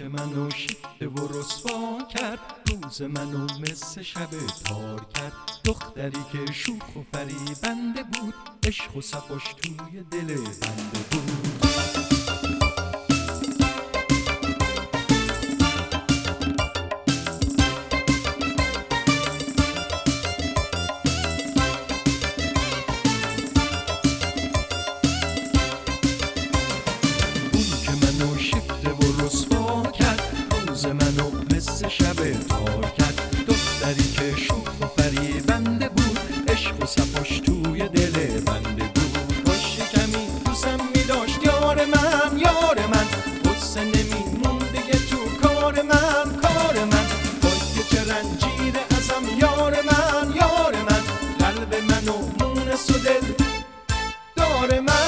منو شیفته و رسوا کرد، روز منو مثل شب تار کرد. دختری که شوخ و فریبنده بود، عشق و صفاش توی دل بنده بود. منو مثل شب تار کرد، دختری که شوخ و فریبنده بود، عشق و صفاش توی دل بنده بود. کاش کمی دوستم می‌داشت یار من، یار من، غصه نمی‌مون دیگه تو کار من، کار من. وای چه رنجیده ازم یار من، یار من، قلب منو مونس و دل دار من.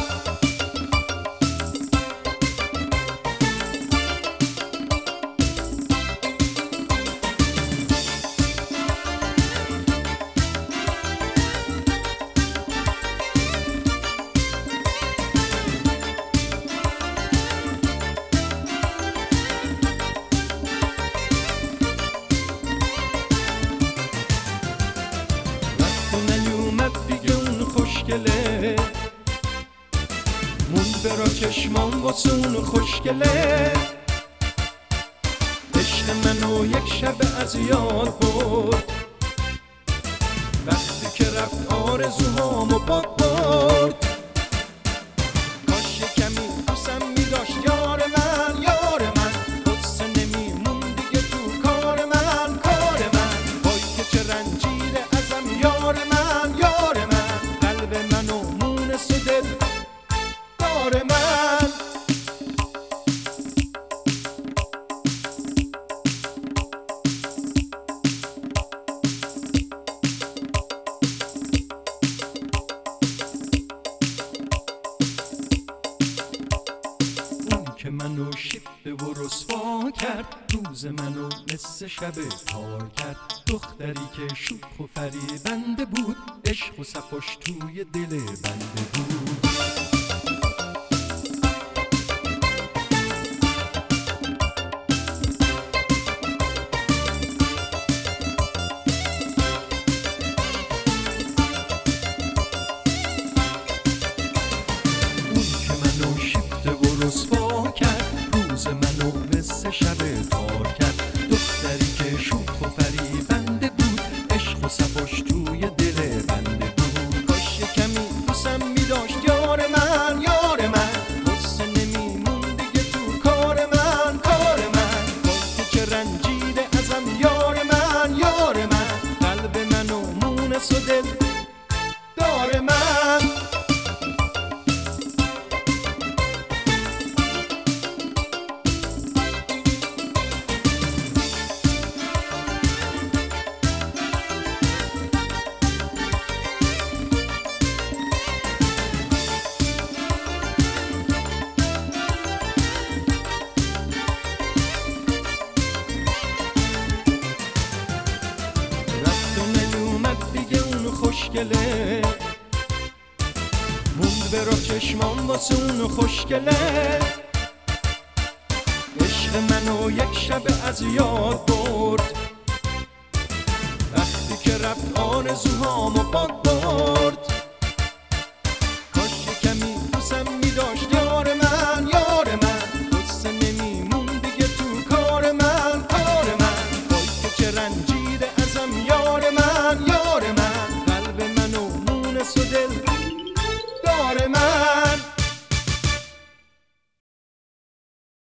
خوشگله مون برا چشمان واسون خوشگله، عشق منو یک شب از یاد برد، وقتی که رفت آرزوهامو باد برد. کاش کمی دوستم می‌داشت یار من، یار من، غصه نمی‌مون دیگه تو کار من، کار من. وای که چه رنجیده ازم یار من، یار من، منو مونس و دل دار من. اون که منو شیفته و رسوا کرد، روز منو مثل شب تار کرد. دختری که شوخ و فریبنده بود، عشق و صفاش توی دل بنده بود. اون که منو شیفته و رسوا کرد، روز منو مثل شب تار کرد. دختری که شوخ و فریبنده بود، عشق و صفاش توی دل بنده بود. کاش کمی دوستم می‌داشت یار من، یار من، غصه نمی‌مون دیگه تو کار من، کار من. وای چه رنجیده ازم یار من، یار من، قلب منو مونس و دل دار من. خوشگله موند برا چشمان واسون خوشگله، عشق منو یک شب از یاد برد، وقتی که رفت آرزوهامو باد